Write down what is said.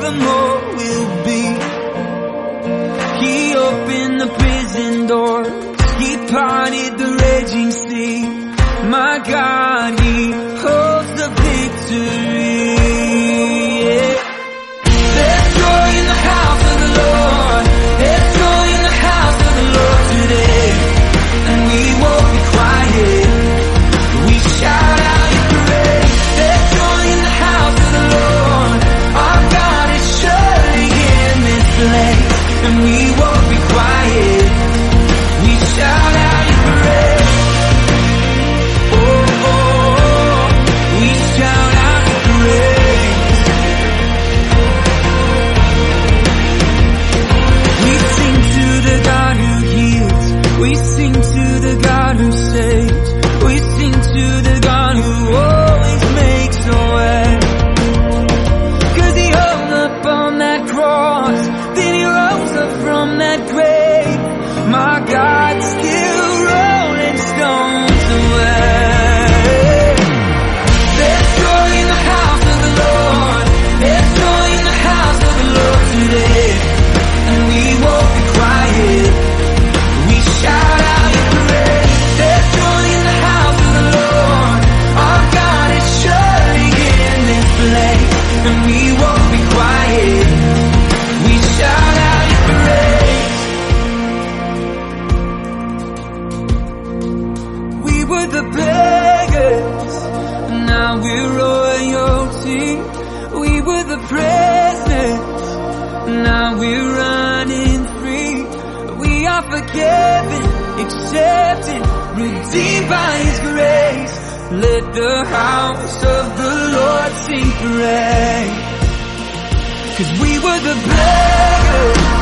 more will be. He opened the prison doors, He parted the raging sea. My God, He holds the victory. Yeah. There's joy in the house of the Lord. There's joy in the house of the Lord today. And we won't be quiet. We shout out Your praise. There's joy in the house of the Lord. Our God is surely in this place. And we won't be quiet. We shout out Your praise. Oh, oh, oh. We shout out Your praise. We sing to the God who heals. We sing to the God who saves. We sing to the God who always makes a way. 'Cause He hung up on that cross, then He rose up from that grave. My God, still rolling stones away. There's joy in the house of the Lord. There's joy in the house of the Lord today. And we won't be quiet. We shout out Your praise. There's joy in the house of the Lord. Our God is surely in this place. And we won't be quiet. We shout out Your praise. We were the beggars, now we're royalty. We were the prisoners, now we're running free. We are forgiven, accepted, redeemed by His grace. Let the house of the Lord sing praise. 'Cause we were the beggars,